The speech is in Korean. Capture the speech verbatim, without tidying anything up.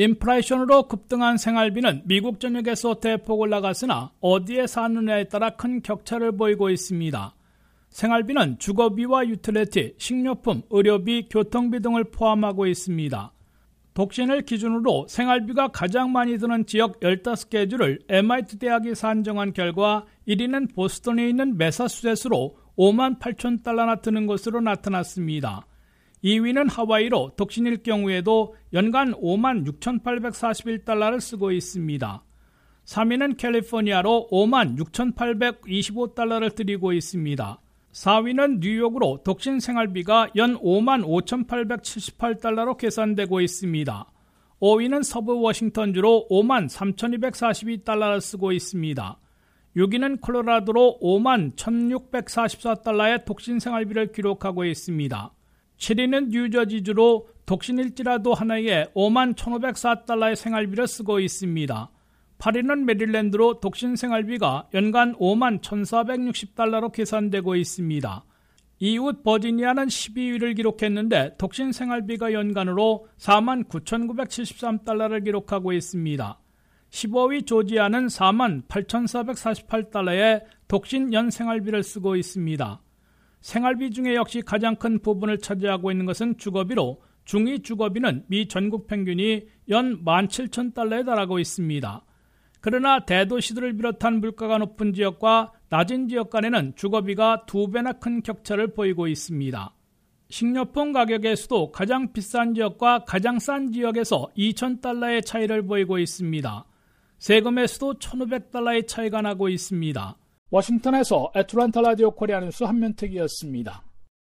인플레이션으로 급등한 생활비는 미국 전역에서 대폭 올라갔으나 어디에 사느냐에 따라 큰 격차를 보이고 있습니다. 생활비는 주거비와 유틸리티, 식료품, 의료비, 교통비 등을 포함하고 있습니다. 독신을 기준으로 생활비가 가장 많이 드는 지역 열다섯 개 주를 엠아이티 대학이 산정한 결과 일 위는 보스턴에 있는 매사추세츠로 오만 팔천 달러나 드는 것으로 나타났습니다. 이 위는 하와이로 독신일 경우에도 연간 오만 육천팔백사십일 달러를 쓰고 있습니다. 삼 위는 캘리포니아로 오만 육천팔백이십오 달러를 들이고 있습니다. 사 위는 뉴욕으로 독신 생활비가 연 오만 오천팔백칠십팔 달러로 계산되고 있습니다. 오 위는 서부 워싱턴주로 오만 삼천이백사십이 달러를 쓰고 있습니다. 육 위는 콜로라도로 오만 천육백사십사 달러의 독신 생활비를 기록하고 있습니다. 칠 위는 뉴저지주로 독신일지라도 하나에 오만 천오백사 달러의 생활비를 쓰고 있습니다. 팔 위는 메릴랜드로 독신 생활비가 연간 오만 천사백육십 달러로 계산되고 있습니다. 이웃 버지니아는 십이 위를 기록했는데 독신 생활비가 연간으로 사만 구천구백칠십삼 달러를 기록하고 있습니다. 십오 위 조지아는 사만 팔천사백사십팔 달러의 독신 연 생활비를 쓰고 있습니다. 생활비 중에 역시 가장 큰 부분을 차지하고 있는 것은 주거비로 중위 주거비는 미 전국 평균이 연 만 칠천 달러에 달하고 있습니다. 그러나 대도시들을 비롯한 물가가 높은 지역과 낮은 지역 간에는 주거비가 두 배나 큰 격차를 보이고 있습니다. 식료품 가격에서도 가장 비싼 지역과 가장 싼 지역에서 이천 달러의 차이를 보이고 있습니다. 세금에서도 천오백 달러의 차이가 나고 있습니다. 워싱턴에서 애틀랜타 라디오 코리아 뉴스 한면택이었습니다.